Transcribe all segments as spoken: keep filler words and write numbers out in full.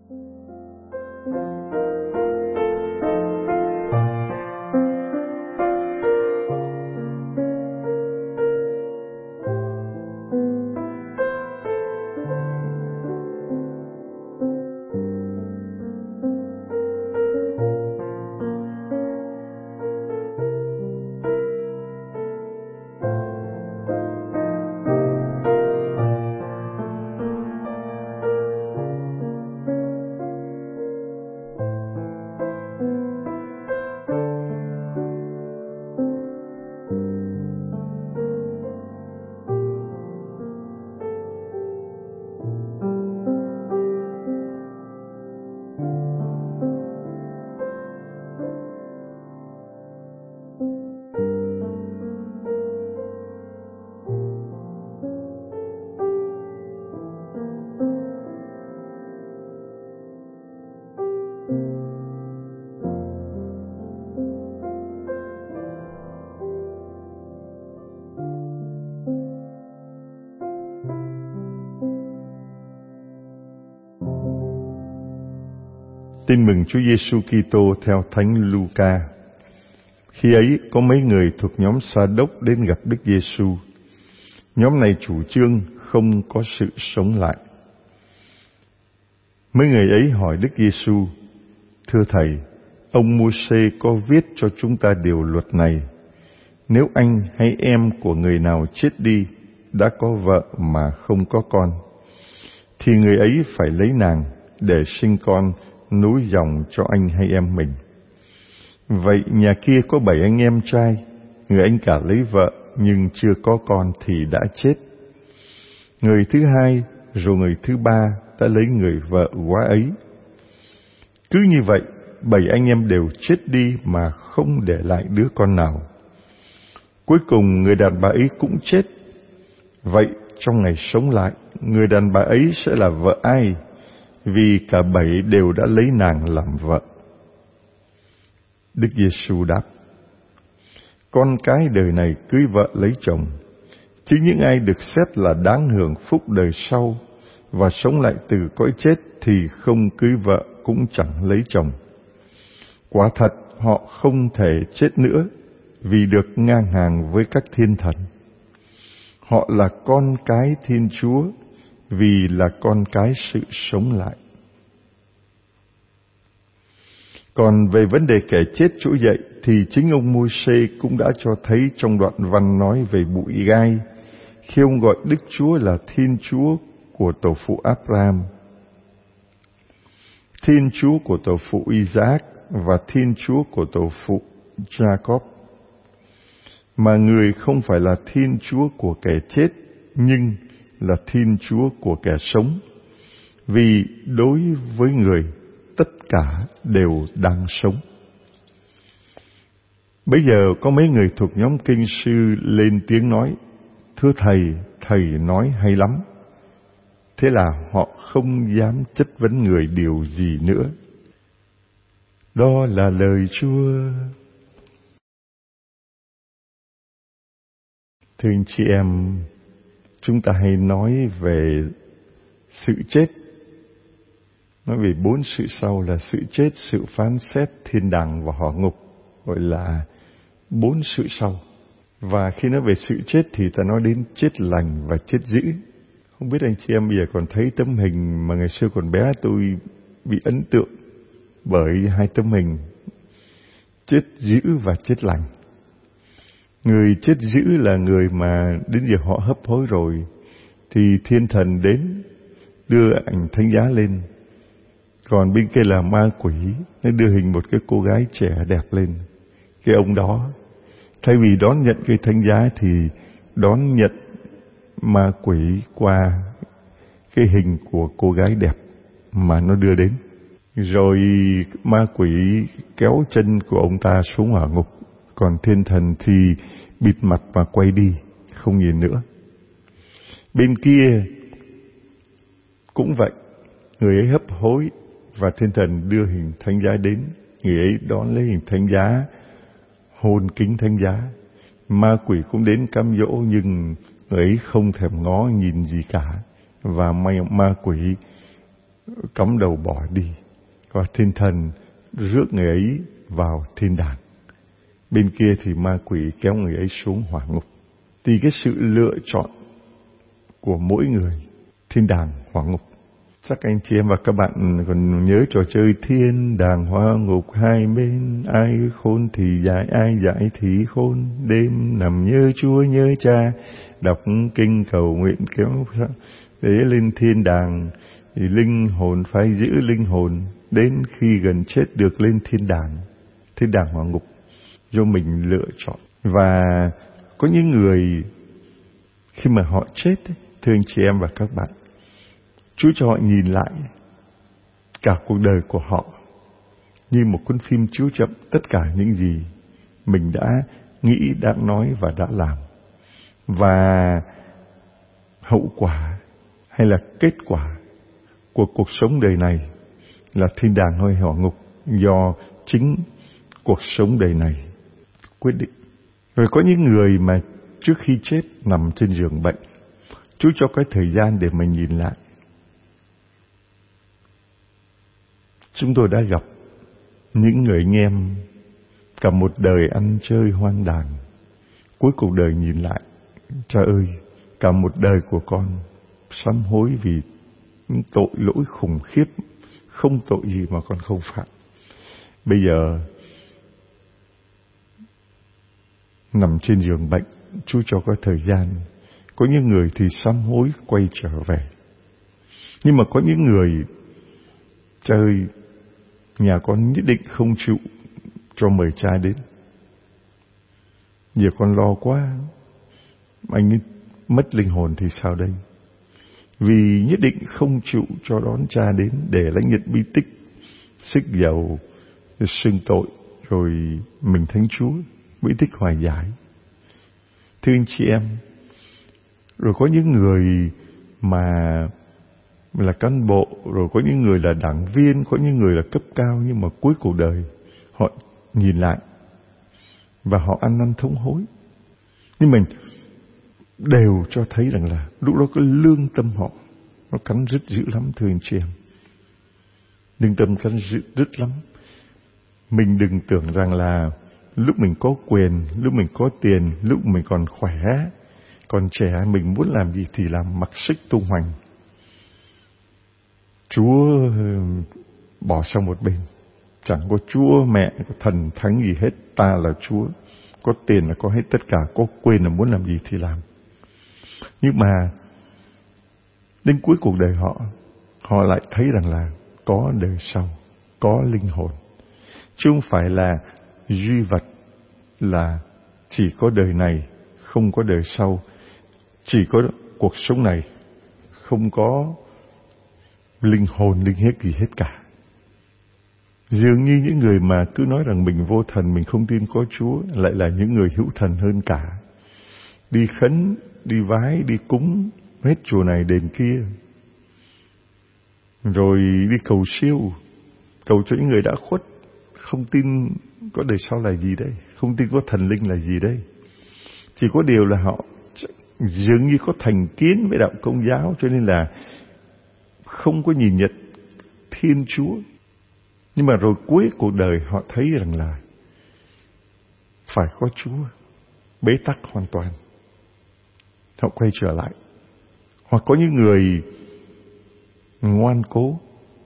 Tin mừng Chúa Giêsu Kitô theo Thánh Luca. Khi ấy có mấy người thuộc nhóm Sa-đốc đến gặp Đức Giêsu. Nhóm này chủ trương không có sự sống lại. Mấy người ấy hỏi Đức Giêsu: Thưa Thầy, ông Mô-sê có viết cho chúng ta điều luật này: nếu anh hay em của người nào chết đi, đã có vợ mà không có con, thì người ấy phải lấy nàng để sinh con nối dòng cho anh hay em mình. Vậy nhà kia có bảy anh em trai, người anh cả lấy vợ nhưng chưa có con thì đã chết. Người thứ hai rồi người thứ ba đã lấy người vợ quá ấy. Cứ như vậy, bảy anh em đều chết đi mà không để lại đứa con nào. Cuối cùng người đàn bà ấy cũng chết. Vậy trong ngày sống lại, người đàn bà ấy sẽ là vợ ai? Vì cả bảy đều đã lấy nàng làm vợ. Đức Giêsu đáp: con cái đời này cưới vợ lấy chồng, chứ những ai được xét là đáng hưởng phúc đời sau và sống lại từ cõi chết thì không cưới vợ cũng chẳng lấy chồng. Quả thật họ không thể chết nữa, vì được ngang hàng với các thiên thần. Họ là con cái Thiên Chúa, vì là con cái sự sống lại. Còn về vấn đề kẻ chết trỗi dậy thì chính ông Môi-se cũng đã cho thấy trong đoạn văn nói về bụi gai, khi ông gọi Đức Chúa là Thiên Chúa của tổ phụ Abraham, Thiên Chúa của tổ phụ Isaac và Thiên Chúa của tổ phụ Jacob. Mà người không phải là Thiên Chúa của kẻ chết, nhưng là Thiên Chúa của kẻ sống, vì đối với người tất cả đều đang sống. Bây giờ có mấy người thuộc nhóm kinh sư lên tiếng nói: Thưa Thầy, Thầy nói hay lắm. Thế là họ không dám chất vấn người điều gì nữa. Đó là lời Chúa. Thưa anh chị em, chúng ta hay nói về sự chết, nói về bốn sự sau là sự chết, sự phán xét, thiên đàng và hỏa ngục, gọi là bốn sự sau. Và khi nói về sự chết thì ta nói đến chết lành và chết dữ. Không biết anh chị em bây giờ còn thấy tấm hình mà ngày xưa còn bé tôi bị ấn tượng bởi hai tấm hình chết dữ và chết lành. Người chết dữ là người mà đến giờ họ hấp hối rồi thì thiên thần đến đưa ảnh thánh giá lên. Còn bên kia là ma quỷ, nó đưa hình một cái cô gái trẻ đẹp lên. Cái ông đó thay vì đón nhận cái thánh giá thì đón nhận ma quỷ qua cái hình của cô gái đẹp mà nó đưa đến. Rồi ma quỷ kéo chân của ông ta xuống hỏa ngục, còn thiên thần thì bịt mặt và quay đi, không nhìn nữa. Bên kia cũng vậy, người ấy hấp hối và thiên thần đưa hình thánh giá đến. Người ấy đón lấy hình thánh giá, hôn kính thánh giá. Ma quỷ cũng đến cám dỗ, nhưng người ấy không thèm ngó nhìn gì cả. Và ma quỷ cắm đầu bỏ đi, và thiên thần rước người ấy vào thiên đàng. Bên kia thì ma quỷ kéo người ấy xuống hỏa ngục. Thì cái sự lựa chọn của mỗi người, thiên đàng, hỏa ngục. Chắc anh chị em và các bạn còn nhớ trò chơi thiên đàng hỏa ngục hai bên, ai khôn thì giải, ai giải thì khôn. Đêm nằm nhớ Chúa nhớ Cha, đọc kinh cầu nguyện kéo để lên thiên đàng. Thì linh hồn phải giữ linh hồn đến khi gần chết được lên thiên đàng, thiên đàng hỏa ngục do mình lựa chọn. Và có những người khi mà họ chết, thưa anh chị em và các bạn, Chúa cho họ nhìn lại cả cuộc đời của họ như một cuốn phim chiếu chậm tất cả những gì mình đã nghĩ, đã nói và đã làm. Và hậu quả hay là kết quả của cuộc sống đời này là thiên đàng hay hỏa ngục do chính cuộc sống đời này quyết định. Rồi có những người mà trước khi chết nằm trên giường bệnh, Chúa cho cái thời gian để mình nhìn lại. Chúng tôi đã gặp những người anh em cả một đời ăn chơi hoang đàn, cuối cuộc đời nhìn lại, cha ơi, cả một đời của con sám hối vì những tội lỗi khủng khiếp, không tội gì mà con không phạm. Bây giờ nằm trên giường bệnh, Chúa cho có thời gian. Có những người thì sám hối quay trở về, nhưng mà có những người, cha ơi, nhà con nhất định không chịu cho mời cha đến, giờ con lo quá, anh ấy mất linh hồn thì sao đây? Vì nhất định không chịu cho đón cha đến để lãnh nhận bi tích, sức dầu, xưng tội, rồi mình thánh Chúa, bi tích hòa giải. Thưa anh chị em, rồi có những người mà là cán bộ, rồi có những người là đảng viên, có những người là cấp cao, nhưng mà cuối cuộc đời họ nhìn lại và họ ăn năn thống hối. Nhưng mình đều cho thấy rằng là lúc đó cái lương tâm họ nó cắn rứt dữ lắm, thưa anh chị em. Lương tâm cắn rứt rứt lắm. Mình đừng tưởng rằng là lúc mình có quyền, lúc mình có tiền, lúc mình còn khỏe, còn trẻ, mình muốn làm gì thì làm, mặc sức tung hoành. Chúa bỏ sang một bên. Chẳng có Chúa, mẹ, có thần thánh gì hết. Ta là Chúa. Có tiền là có hết tất cả. Có quyền là muốn làm gì thì làm. Nhưng mà đến cuối cuộc đời họ, họ lại thấy rằng là có đời sau, có linh hồn. Chứ không phải là duy vật, là chỉ có đời này, không có đời sau. Chỉ có cuộc sống này, không có linh hồn, linh hết gì hết cả. Dường như những người mà cứ nói rằng mình vô thần, mình không tin có Chúa, lại là những người hữu thần hơn cả. Đi khấn, đi vái, đi cúng hết chùa này đền kia, rồi đi cầu siêu, cầu cho những người đã khuất. Không tin có đời sau là gì đây, không tin có thần linh là gì đây. Chỉ có điều là họ dường như có thành kiến với đạo Công giáo, cho nên là không có nhìn nhận Thiên Chúa. Nhưng mà rồi cuối cuộc đời họ thấy rằng là phải có Chúa, bế tắc hoàn toàn. Họ quay trở lại. Hoặc có những người ngoan cố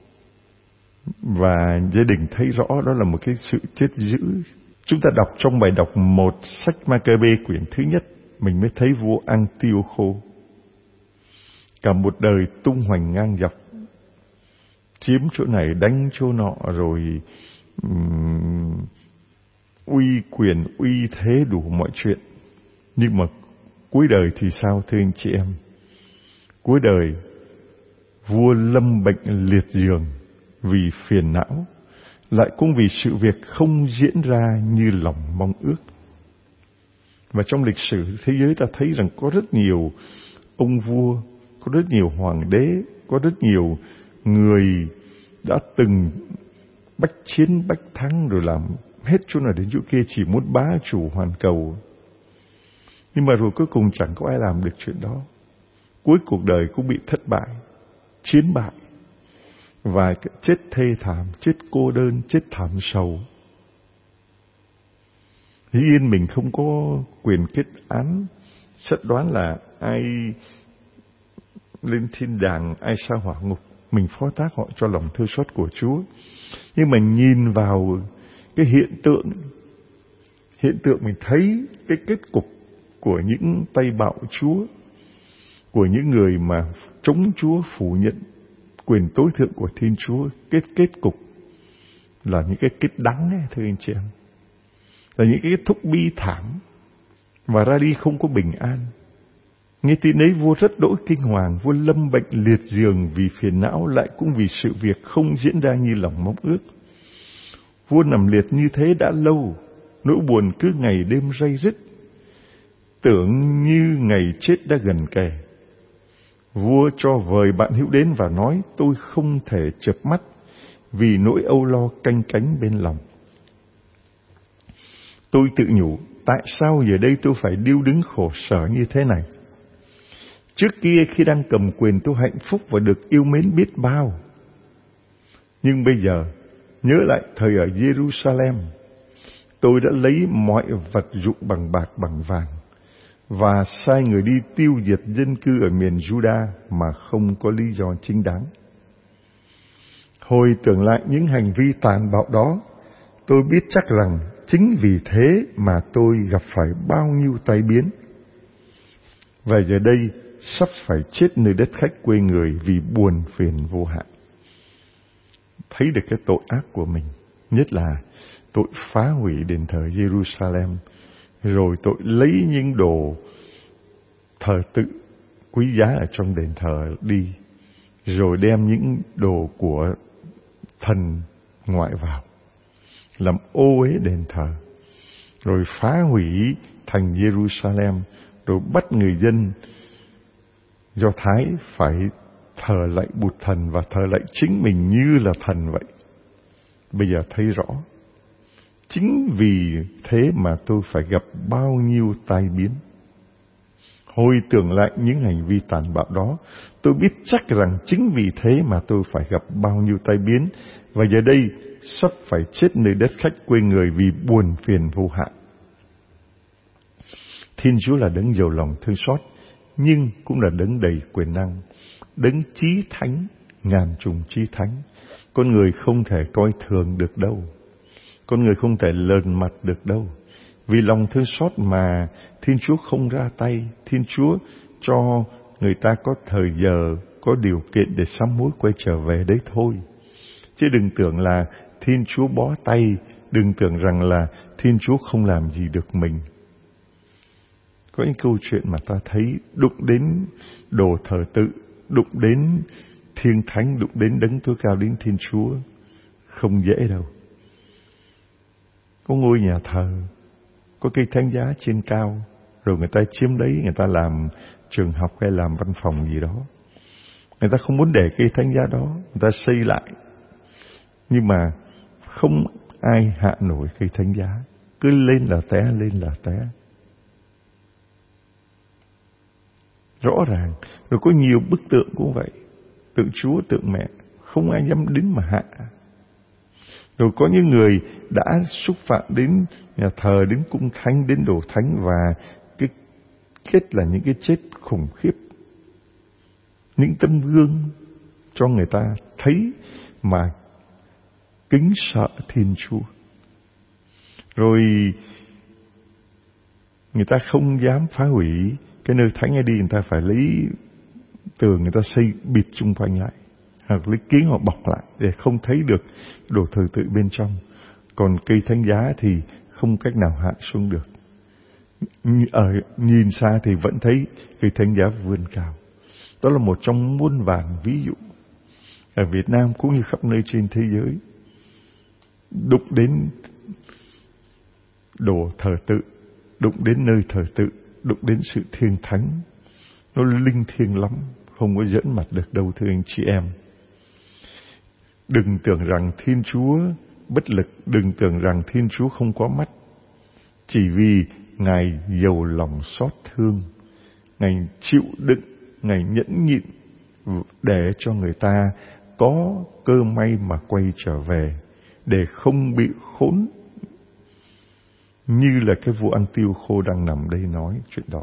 và gia đình thấy rõ đó là một cái sự chết dữ. Chúng ta đọc trong bài đọc một sách Ma-ca-bê quyển thứ nhất, mình mới thấy vua Antiochô cả một đời tung hoành ngang dọc, chiếm chỗ này đánh chỗ nọ, rồi um, uy quyền uy thế đủ mọi chuyện. Nhưng mà cuối đời thì sao, thưa anh chị em? Cuối đời vua lâm bệnh liệt giường vì phiền não, lại cũng vì sự việc không diễn ra như lòng mong ước. Và trong lịch sử thế giới ta thấy rằng có rất nhiều ông vua, có rất nhiều hoàng đế, có rất nhiều người đã từng bách chiến bách thắng, rồi làm hết chỗ này đến chỗ kia, chỉ muốn bá chủ hoàn cầu. Nhưng mà rồi cuối cùng chẳng có ai làm được chuyện đó. Cuối cuộc đời cũng bị thất bại, chiến bại. và chết thê thảm, chết cô đơn, chết thảm sầu. Dĩ nhiên mình không có quyền kết án, xét đoán là ai lên thiên đàng, ai sa hỏa ngục. Mình phó thác họ cho lòng thương xót của Chúa. Nhưng mà nhìn vào cái hiện tượng, hiện tượng mình thấy cái kết cục của những tay bạo Chúa, của những người mà chống Chúa, phủ nhận quyền tối thượng của Thiên Chúa, kết kết cục là những cái kết đắng ấy, thưa anh chị em, là những cái kết thúc bi thảm, và ra đi không có bình an. Nghe tin ấy, vua rất đỗi kinh hoàng, vua lâm bệnh liệt giường vì phiền não, lại cũng vì sự việc không diễn ra như lòng mong ước. Vua nằm liệt như thế đã lâu, nỗi buồn cứ ngày đêm ray rứt, tưởng như ngày chết đã gần kề. Vua cho vời bạn hữu đến và nói: tôi không thể chợp mắt vì nỗi âu lo canh cánh bên lòng. Tôi tự nhủ, tại sao giờ đây tôi phải điêu đứng khổ sở như thế này? Trước kia khi đang cầm quyền tôi hạnh phúc và được yêu mến biết bao. Nhưng bây giờ, nhớ lại thời ở Jerusalem, tôi đã lấy mọi vật dụng bằng bạc bằng vàng và sai người đi tiêu diệt dân cư ở miền Juda mà không có lý do chính đáng. Hồi tưởng lại những hành vi tàn bạo đó, tôi biết chắc rằng chính vì thế mà tôi gặp phải bao nhiêu tai biến. Và giờ đây sắp phải chết nơi đất khách quê người vì buồn phiền vô hạn. Thấy được cái tội ác của mình, nhất là tội phá hủy đền thờ Jerusalem, rồi tội lấy những đồ thờ tự quý giá ở trong đền thờ đi, rồi đem những đồ của thần ngoại vào, làm ô uế đền thờ, rồi phá hủy thành Jerusalem, rồi bắt người dân Do Thái phải thờ lạy Bụt thần và thờ lạy chính mình như là thần vậy. Bây giờ thấy rõ, chính vì thế mà tôi phải gặp bao nhiêu tai biến. Hồi tưởng lại những hành vi tàn bạo đó, tôi biết chắc rằng chính vì thế mà tôi phải gặp bao nhiêu tai biến, và giờ đây sắp phải chết nơi đất khách quê người vì buồn phiền vô hạn. Thiên Chúa là đấng giàu lòng thương xót, nhưng cũng là đấng đầy quyền năng, đấng chí thánh, ngàn trùng chí thánh. Con người không thể coi thường được đâu, con người không thể lờn mặt được đâu. Vì lòng thương xót mà Thiên Chúa không ra tay. Thiên Chúa cho người ta có thời giờ, có điều kiện để sám hối quay trở về đấy thôi. Chứ đừng tưởng là Thiên Chúa bó tay, đừng tưởng rằng là Thiên Chúa không làm gì được mình. Có những câu chuyện mà ta thấy đụng đến đồ thờ tự, đụng đến thiên thánh, đụng đến đấng tối cao, đến Thiên Chúa, không dễ đâu. Có ngôi nhà thờ, có cây thánh giá trên cao, rồi người ta chiếm đấy, người ta làm trường học hay làm văn phòng gì đó. Người ta không muốn để cây thánh giá đó, người ta xây lại. Nhưng mà không ai hạ nổi cây thánh giá, cứ lên là té, lên là té. Rõ ràng. Rồi có nhiều bức tượng cũng vậy, tượng Chúa, tượng mẹ, không ai dám đứng mà hạ. Rồi có những người đã xúc phạm đến nhà thờ, đến cung thánh, đến đồ thánh, và cái kết là những cái chết khủng khiếp. Những tấm gương cho người ta thấy mà kính sợ Thiên Chúa. Rồi người ta không dám phá hủy cái nơi thánh ấy đi, người ta phải lấy tường người ta xây bịt chung quanh lại, hoặc lấy kiến họ bọc lại để không thấy được đồ thờ tự bên trong. Còn cây thánh giá thì không cách nào hạ xuống được. Ở nhìn xa thì vẫn thấy cây thánh giá vươn cao. Đó là một trong muôn vàn ví dụ ở Việt Nam cũng như khắp nơi trên thế giới. Đụng đến đồ thờ tự, đụng đến nơi thờ tự, đụng đến sự thiêng thánh, nó linh thiêng lắm, không có giỡn mặt được đâu thưa anh chị em. Đừng tưởng rằng Thiên Chúa bất lực, đừng tưởng rằng Thiên Chúa không có mắt. Chỉ vì Ngài giàu lòng xót thương, Ngài chịu đựng, Ngài nhẫn nhịn để cho người ta có cơ may mà quay trở về, để không bị khốn như là cái vua ăn tiêu khô đang nằm đây nói chuyện đó.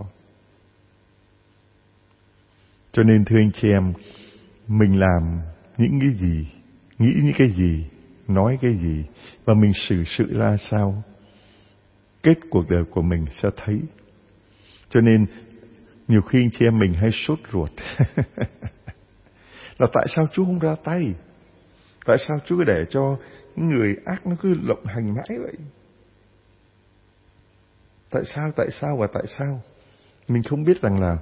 Cho nên thưa anh chị em, mình làm những cái gì, nghĩ những cái gì, nói cái gì, và mình xử sự ra sao, kết cuộc đời của mình sẽ thấy. Cho nên nhiều khi anh chị em mình hay sốt ruột là tại sao Chúa không ra tay? Tại sao Chúa cứ để cho những người ác nó cứ lộng hành mãi vậy? Tại sao, tại sao và tại sao? Mình không biết rằng là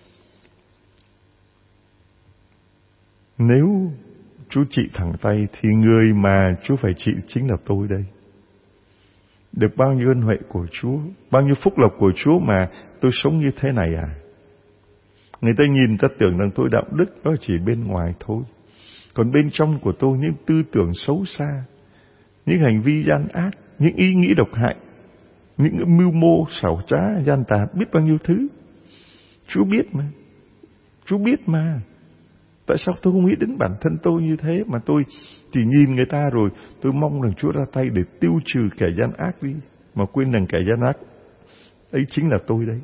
nếu Chúa trị thẳng tay thì người mà Chúa phải trị chính là tôi đây. Được bao nhiêu ân huệ của Chúa, bao nhiêu phúc lộc của Chúa mà tôi sống như thế này à? Người ta nhìn ta tưởng rằng tôi đạo đức đó chỉ bên ngoài thôi. Còn bên trong của tôi những tư tưởng xấu xa, những hành vi gian ác, những ý nghĩ độc hại, những mưu mô xảo trá, gian tà, biết bao nhiêu thứ. Chúa biết mà. Chúa biết mà. Tại sao tôi không nghĩ đến bản thân tôi như thế, mà tôi chỉ nhìn người ta rồi tôi mong rằng Chúa ra tay để tiêu trừ kẻ gian ác đi, mà quên rằng kẻ gian ác ấy chính là tôi đấy.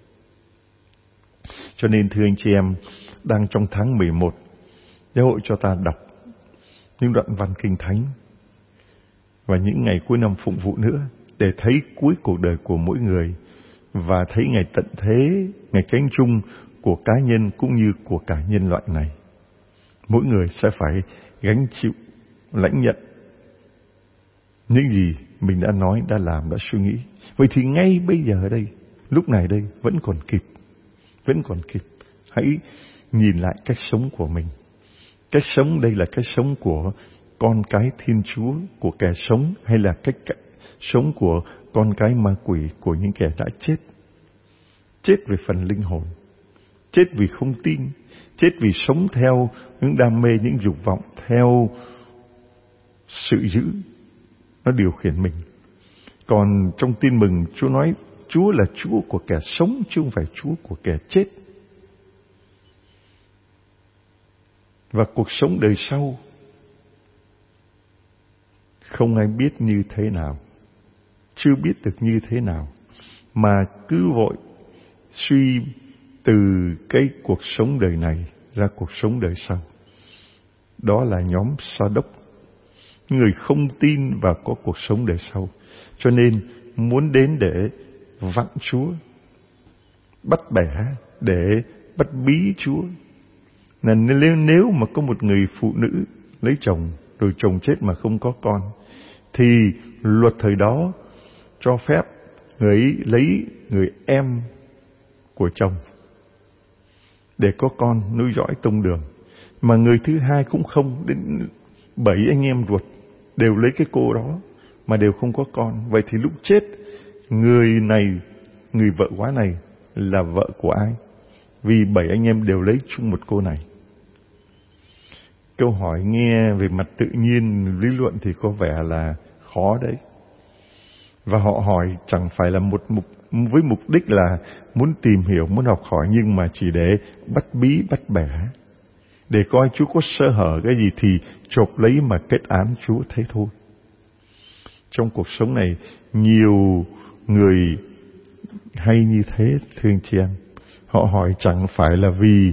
Cho nên thưa anh chị em, đang trong tháng mười một, giáo hội cho ta đọc những đoạn văn Kinh Thánh và những ngày cuối năm phụng vụ nữa, để thấy cuối cuộc đời của mỗi người và thấy ngày tận thế, ngày cánh chung của cá nhân cũng như của cả nhân loại này. Mỗi người sẽ phải gánh chịu, lãnh nhận những gì mình đã nói, đã làm, đã suy nghĩ. Vậy thì ngay bây giờ đây, lúc này đây, vẫn còn kịp. Vẫn còn kịp. Hãy nhìn lại cách sống của mình. Cách sống đây là cách sống của con cái Thiên Chúa, của kẻ sống, hay là cách sống của con cái ma quỷ, của những kẻ đã chết. Chết về phần linh hồn. Chết vì không tin. Chết vì sống theo những đam mê, những dục vọng, theo sự dữ nó điều khiển mình. Còn trong Tin Mừng, Chúa nói Chúa là Chúa của kẻ sống, chứ không phải Chúa của kẻ chết. Và cuộc sống đời sau không ai biết như thế nào, chưa biết được như thế nào, mà cứ vội suy từ cái cuộc sống đời này ra cuộc sống đời sau. Đó là nhóm Sa Đốc, người không tin vào có cuộc sống đời sau, cho nên muốn đến để vặn Chúa, bắt bẻ, để bắt bí Chúa. Là nếu, nếu mà có một người phụ nữ lấy chồng rồi chồng chết mà không có con, thì luật thời đó cho phép người ấy lấy người em của chồng để có con nối dõi tông đường. Mà người thứ hai cũng không, đến bảy anh em ruột đều lấy cái cô đó mà đều không có con. Vậy thì lúc chết, người này, người vợ quá này là vợ của ai? Vì bảy anh em đều lấy chung một cô này. Câu hỏi nghe về mặt tự nhiên, lý luận thì có vẻ là khó đấy. Và họ hỏi chẳng phải là một mục, với mục đích là muốn tìm hiểu, muốn học hỏi, nhưng mà chỉ để bắt bí, bắt bẻ, để coi Chúa có sơ hở cái gì thì chộp lấy mà kết án Chúa, thế thôi. Trong cuộc sống này, nhiều người hay như thế, thưa anh chị em. Họ hỏi chẳng phải là vì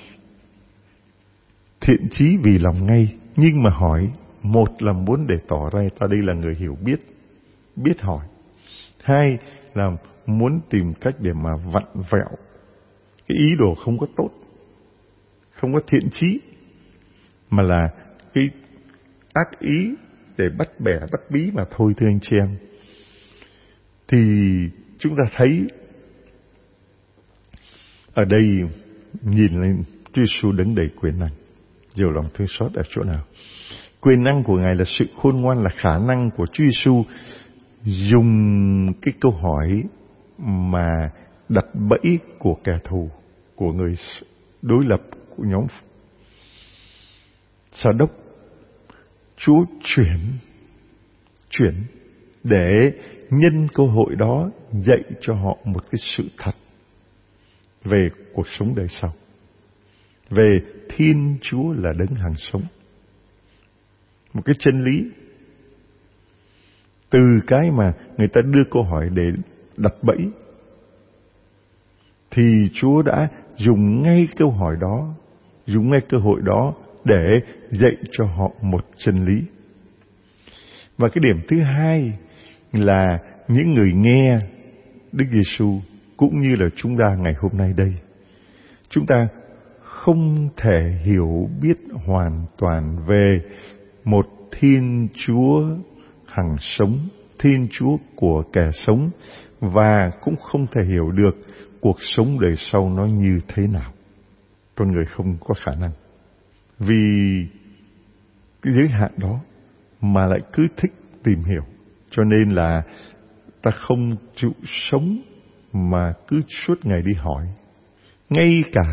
thiện chí, vì lòng ngay, nhưng mà hỏi, một là muốn để tỏ ra ta đây là người hiểu biết, biết hỏi. Hai là muốn tìm cách để mà vặn vẹo cái ý đồ không có tốt, không có thiện chí, mà là cái ác ý để bắt bẻ, bắt bí mà thôi, thưa anh chị em. Thì chúng ta thấy ở đây nhìn lên Chúa Giêsu đứng đầy quyền năng, nhiều lòng thương xót ở chỗ nào? Quyền năng của Ngài là sự khôn ngoan, là khả năng của Chúa Giêsu dùng cái câu hỏi mà đặt bẫy của kẻ thù, của người đối lập, của nhóm Sa Đốc. Chúa chuyển chuyển để nhân cơ hội đó dạy cho họ một cái sự thật về cuộc sống đời sau, về Thiên Chúa là đấng hằng sống. một cái chân lý. Từ cái mà người ta đưa câu hỏi để đặt bẫy, thì Chúa đã dùng ngay câu hỏi đó, dùng ngay cơ hội đó để dạy cho họ một chân lý. Và cái điểm thứ hai là những người nghe Đức Giêsu cũng như là chúng ta ngày hôm nay đây, chúng ta không thể hiểu biết hoàn toàn về một Thiên Chúa hằng sống, Thiên Chúa của kẻ sống, và cũng không thể hiểu được cuộc sống đời sau nó như thế nào. Con người không có khả năng, vì cái giới hạn đó mà lại cứ thích tìm hiểu. Cho nên là ta không chịu sống mà cứ suốt ngày đi hỏi. Ngay cả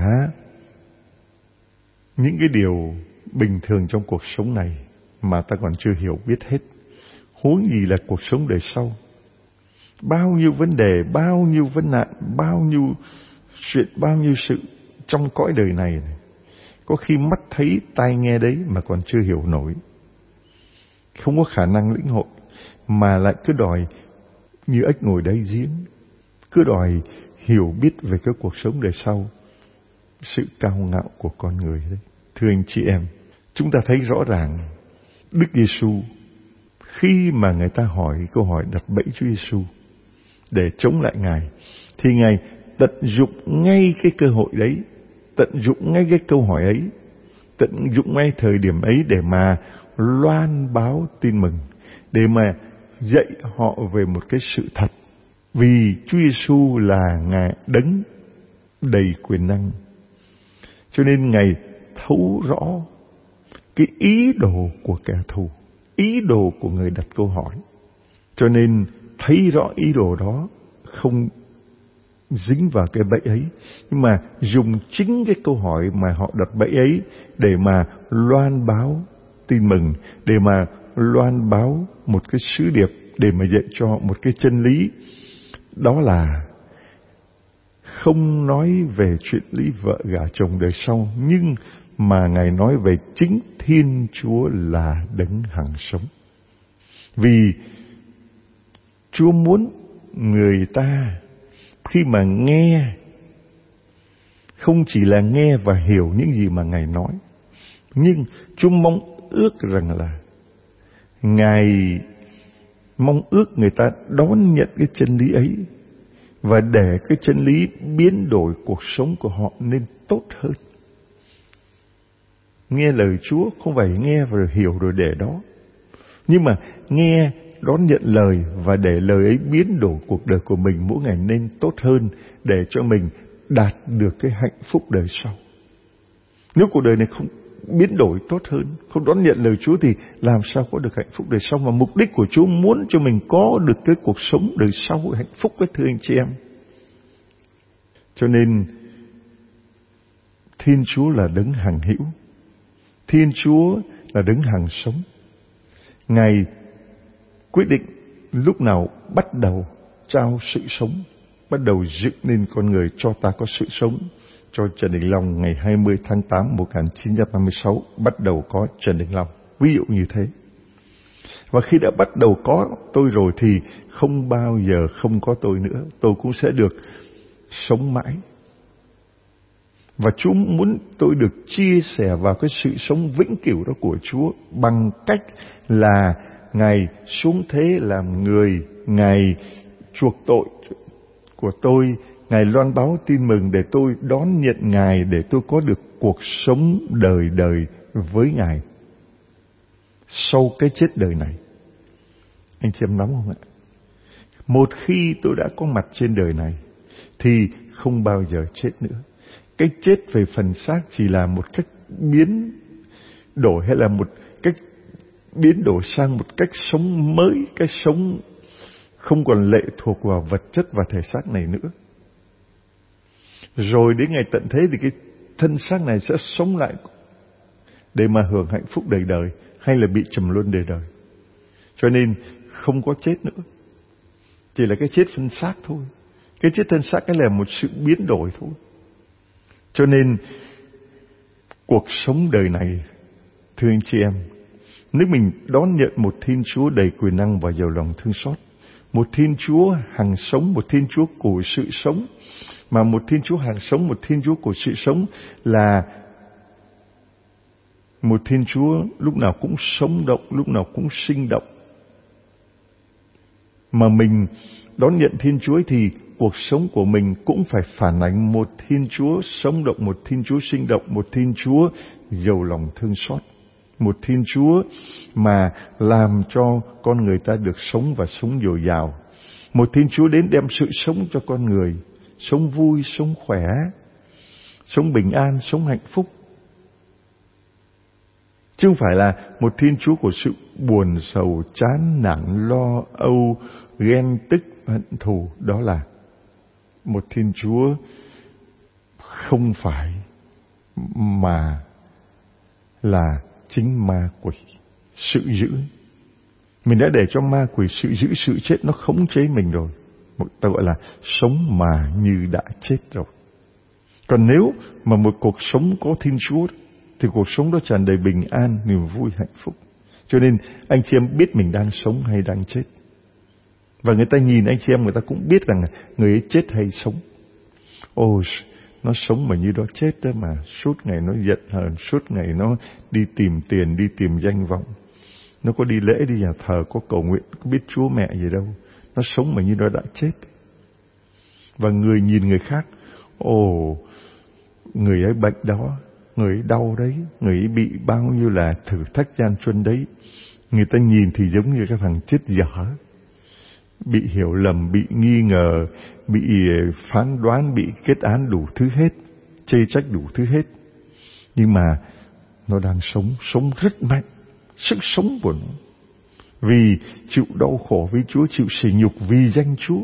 những cái điều bình thường trong cuộc sống này mà ta còn chưa hiểu biết hết, huống gì là cuộc sống đời sau. Bao nhiêu vấn đề, bao nhiêu vấn nạn, bao nhiêu chuyện, bao nhiêu sự trong cõi đời này, này. Có khi mắt thấy, tai nghe đấy mà còn chưa hiểu nổi, không có khả năng lĩnh hội, mà lại cứ đòi như ếch ngồi đáy giếng, cứ đòi hiểu biết về cái cuộc sống đời sau. Sự cao ngạo của con người đấy. Thưa anh chị em, chúng ta thấy rõ ràng Đức Giêsu khi mà người ta hỏi câu hỏi đặt bẫy Chúa Giêsu để chống lại Ngài, thì Ngài tận dụng ngay cái cơ hội đấy, tận dụng ngay cái câu hỏi ấy, tận dụng ngay thời điểm ấy để mà loan báo tin mừng, để mà dạy họ về một cái sự thật. Vì Chúa Giêsu là Ngài đấng đầy quyền năng, cho nên Ngài thấu rõ cái ý đồ của kẻ thù, ý đồ của người đặt câu hỏi. Cho nên thấy rõ ý đồ đó, không dính vào cái bẫy ấy, nhưng mà dùng chính cái câu hỏi mà họ đặt bẫy ấy để mà loan báo tin mừng, để mà loan báo một cái sứ điệp, để mà dạy cho họ một cái chân lý. Đó là không nói về chuyện lý vợ gả chồng đời sau, nhưng mà Ngài nói về chính Thiên Chúa là đấng hằng sống. Vì Chúa muốn người ta khi mà nghe, không chỉ là nghe và hiểu những gì mà Ngài nói, nhưng Chúa mong ước rằng là Ngài mong ước người ta đón nhận cái chân lý ấy, và để cái chân lý biến đổi cuộc sống của họ nên tốt hơn. Nghe lời Chúa không phải nghe và hiểu rồi để đó, nhưng mà nghe, đón nhận lời và để lời ấy biến đổi cuộc đời của mình mỗi ngày nên tốt hơn, để cho mình đạt được cái hạnh phúc đời sau. Nếu cuộc đời này không biến đổi tốt hơn, không đón nhận lời Chúa, thì làm sao có được hạnh phúc đời sau? Mà mục đích của Chúa muốn cho mình có được cái cuộc sống đời sau hạnh phúc với thưa anh chị em. Cho nên Thiên Chúa là đấng hằng hữu, Thiên Chúa là đấng hằng sống. Ngài quyết định lúc nào bắt đầu trao sự sống, bắt đầu dựng nên con người cho ta có sự sống. Cho Trần Đình Long ngày hai mươi tháng tám một nghìn chín trăm năm mươi sáu bắt đầu có Trần Đình Long, ví dụ như thế. Và khi đã bắt đầu có tôi rồi thì không bao giờ không có tôi nữa, tôi cũng sẽ được sống mãi. Và Chúa muốn tôi được chia sẻ vào cái sự sống vĩnh cửu đó của Chúa bằng cách là Ngài xuống thế làm người, Ngài chuộc tội của tôi, Ngài loan báo tin mừng để tôi đón nhận Ngài, để tôi có được cuộc sống đời đời với Ngài sau cái chết đời này. Anh chị em nắm không ạ? Một khi tôi đã có mặt trên đời này thì không bao giờ chết nữa. Cái chết về phần xác chỉ là một cách biến đổi, hay là một cách biến đổi sang một cách sống mới, cái sống không còn lệ thuộc vào vật chất và thể xác này nữa. Rồi đến ngày tận thế thì cái thân xác này sẽ sống lại để mà hưởng hạnh phúc đời đời, hay là bị trầm luân đời đời. Cho nên không có chết nữa, chỉ là cái chết thân xác thôi. Cái chết thân xác ấy là một sự biến đổi thôi. Cho nên cuộc sống đời này, thưa anh chị em, Nếu mình đón nhận một Thiên Chúa đầy quyền năng và giàu lòng thương xót, một Thiên Chúa hằng sống, một Thiên Chúa của sự sống, mà một Thiên Chúa hằng sống, một Thiên Chúa của sự sống là một Thiên Chúa lúc nào cũng sống động, lúc nào cũng sinh động. Mà mình đón nhận Thiên Chúa thì cuộc sống của mình cũng phải phản ánh một Thiên Chúa sống động, một Thiên Chúa sinh động, một Thiên Chúa giàu lòng thương xót, một Thiên Chúa mà làm cho con người ta được sống và sống dồi dào, một Thiên Chúa đến đem sự sống cho con người, sống vui, sống khỏe, sống bình an, sống hạnh phúc. Chứ không phải là một Thiên Chúa của sự buồn sầu, chán nản, lo âu, ghen tức, hận thù. Đó là một Thiên Chúa không phải, mà là chính ma quỷ, sự dữ. Mình đã để cho ma quỷ, sự dữ, sự chết nó khống chế mình rồi. Một ta gọi là sống mà như đã chết rồi. Còn nếu mà một cuộc sống có Thiên Chúa thì cuộc sống đó tràn đầy bình an, niềm vui, hạnh phúc. Cho nên anh chị em biết mình đang sống hay đang chết. Và người ta nhìn anh chị em, người ta cũng biết rằng người ấy chết hay sống. Ồ, nó sống mà như đó chết đó mà. Suốt ngày nó giận hờn, suốt ngày nó đi tìm tiền, đi tìm danh vọng. Nó có đi lễ, đi nhà thờ, có cầu nguyện, có biết Chúa mẹ gì đâu. Nó sống mà như đó đã chết. Và người nhìn người khác, ồ, người ấy bệnh đó, người ấy đau đấy, người ấy bị bao nhiêu là thử thách gian truân đấy. Người ta nhìn thì giống như cái thằng chết dở, bị hiểu lầm, bị nghi ngờ, bị phán đoán, bị kết án đủ thứ hết, chê trách đủ thứ hết. Nhưng mà nó đang sống, sống rất mạnh, sức sống của nó. Vì chịu đau khổ với Chúa, chịu sỉ nhục vì danh Chúa.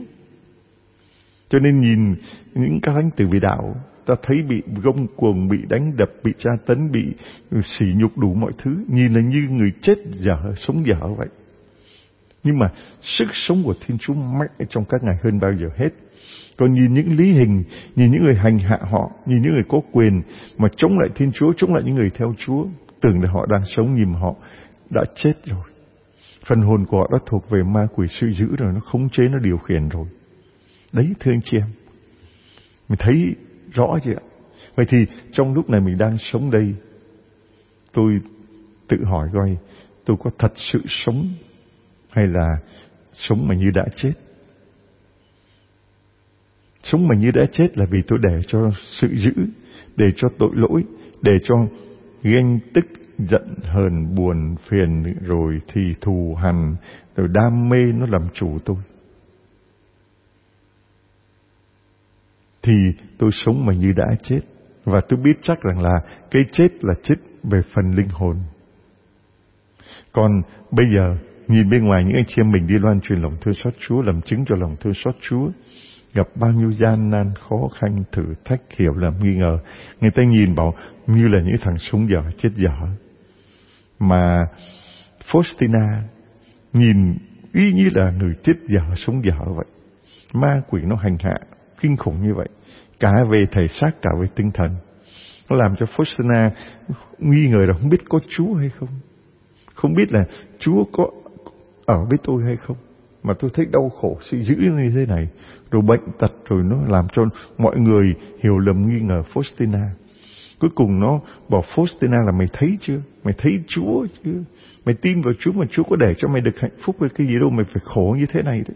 Cho nên nhìn những các thánh tử vì đạo, ta thấy bị gông cuồng, bị đánh đập, bị tra tấn, bị sỉ nhục đủ mọi thứ, nhìn là như người chết dở, sống dở vậy. Nhưng mà sức sống của Thiên Chúa mạnh trong các ngài hơn bao giờ hết. Còn nhìn những lý hình, nhìn những người hành hạ họ, nhìn những người có quyền mà chống lại Thiên Chúa, chống lại những người theo Chúa, tưởng là họ đang sống, nhưng họ đã chết rồi. Phần hồn của họ đã thuộc về ma quỷ sự dữ rồi, nó khống chế, nó điều khiển rồi. Đấy thưa anh chị em, mình thấy rõ chưa ạ? Vậy thì trong lúc này mình đang sống đây, tôi tự hỏi coi, tôi có thật sự sống hay là sống mà như đã chết? Sống mà như đã chết là vì tôi để cho sự dữ, để cho tội lỗi, để cho ganh tức, giận hờn, buồn phiền, rồi thì thù hằn, rồi đam mê nó làm chủ tôi. Thì tôi sống mà như đã chết. Và tôi biết chắc rằng là cái chết là chết về phần linh hồn. Còn bây giờ nhìn bên ngoài những anh chị em mình đi loan truyền lòng thương xót Chúa, làm chứng cho lòng thương xót Chúa, gặp bao nhiêu gian nan, khó khăn, thử thách, hiểu lầm, nghi ngờ. Người ta nhìn bảo như là những thằng sống dở, chết dở. Mà Faustina nhìn y như là người chết dở, sống dở vậy. Ma quỷ nó hành hạ kinh khủng như vậy, cả về thể xác, cả về tinh thần. Nó làm cho Faustina nghi ngờ là không biết có Chúa hay không, không biết là Chúa có ở với tôi hay không. Mà tôi thấy đau khổ, sự dữ như thế này, rồi bệnh tật, rồi nó làm cho mọi người hiểu lầm, nghi ngờ Faustina. Cuối cùng nó bảo Faustina là mày thấy chưa? Mày thấy Chúa chưa? Mày tin vào Chúa mà Chúa có để cho mày được hạnh phúc với cái gì đâu, mày phải khổ như thế này đấy.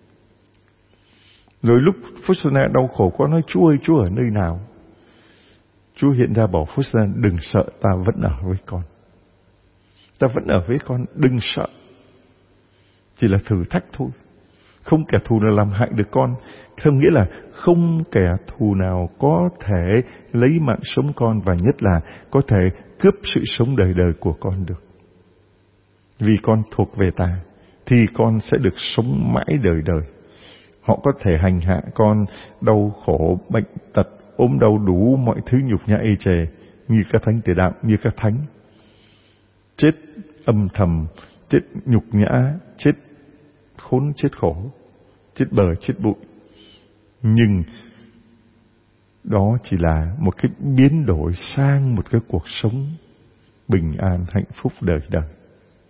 Rồi lúc Faustina đau khổ quá nói Chúa ơi, Chúa ở nơi nào? Chúa hiện ra bảo Faustina đừng sợ, ta vẫn ở với con. Ta vẫn ở với con, đừng sợ. Chỉ là thử thách thôi. Không kẻ thù nào làm hại được con. Không nghĩa là không kẻ thù nào có thể lấy mạng sống con, và nhất là có thể cướp sự sống đời đời của con được. Vì con thuộc về ta thì con sẽ được sống mãi đời đời. Họ có thể hành hạ con, đau khổ, bệnh tật, ốm đau đủ mọi thứ nhục nhã ê chề, như các thánh tử đạo, như các thánh. Chết âm thầm, chết nhục nhã, chết khốn, chết khổ, chết bờ, chết bụi. Nhưng đó chỉ là một cái biến đổi sang một cái cuộc sống bình an, hạnh phúc đời đời.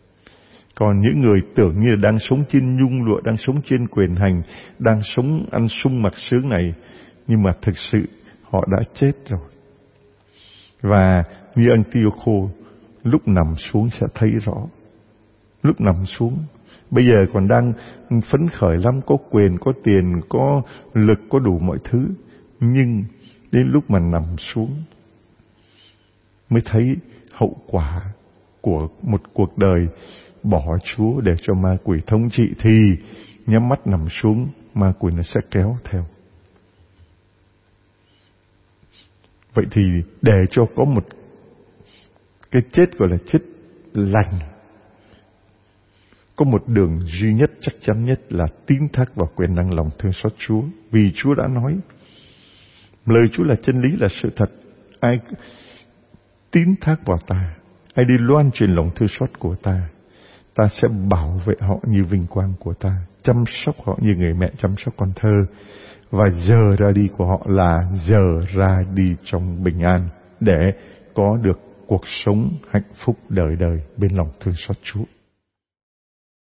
Còn những người tưởng như là đang sống trên nhung lụa, đang sống trên quyền hành, đang sống ăn sung mặc sướng này, nhưng mà thực sự họ đã chết rồi. Và như Antioco, lúc nằm xuống sẽ thấy rõ. Lúc nằm xuống, bây giờ còn đang phấn khởi lắm, có quyền, có tiền, có lực, có đủ mọi thứ. Nhưng đến lúc mà nằm xuống mới thấy hậu quả của một cuộc đời bỏ Chúa để cho ma quỷ thống trị, thì nhắm mắt nằm xuống, ma quỷ nó sẽ kéo theo. Vậy thì để cho có một cái chết gọi là chết lành, có một đường duy nhất chắc chắn nhất là tín thác vào quyền năng lòng thương xót Chúa. Vì Chúa đã nói, lời Chúa là chân lý, là sự thật. Ai tín thác vào ta, ai đi loan truyền lòng thương xót của ta, ta sẽ bảo vệ họ như vinh quang của ta, chăm sóc họ như người mẹ chăm sóc con thơ. Và giờ ra đi của họ là giờ ra đi trong bình an, để có được cuộc sống hạnh phúc đời đời bên lòng thương xót Chúa.